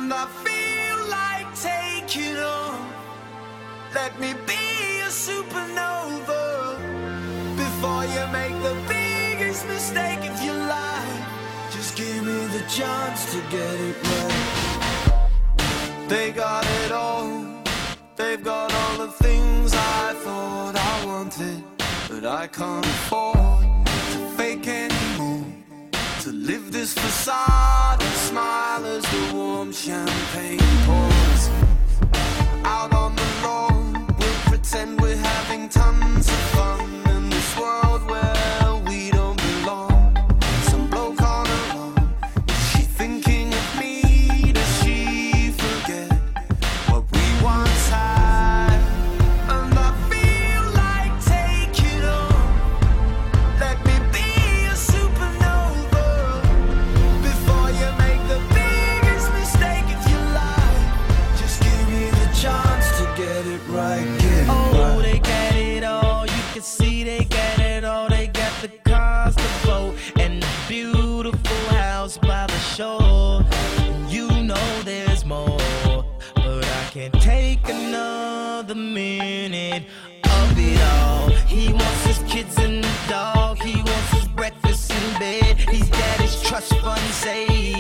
And I feel like taking off. Let me be a supernova before you make the biggest mistake of your life. Just give me the chance to get it right. They got it all. They've got all the things I thought I wanted, but I can't afford to fake anymore. To live this facade and smile as the warm champagne pours. Out on the lawn, we'll pretend we're having tons of fun in this world where we don't belong. Some bloke on her lawn, is she thinking of me? Does she forget what we once had? And I feel like taking on. Let me be a supernova before you make the biggest mistake of your life. Just give me the chance to get it right. Get it Oh, right. they get it all. You can see they get it all. They got the cars, the boat, and the beautiful house by the shore. You know there's more, but I can't take another minute of it all. He wants his kids and the dog. He wants his breakfast in bed. He's got his trust fund saved.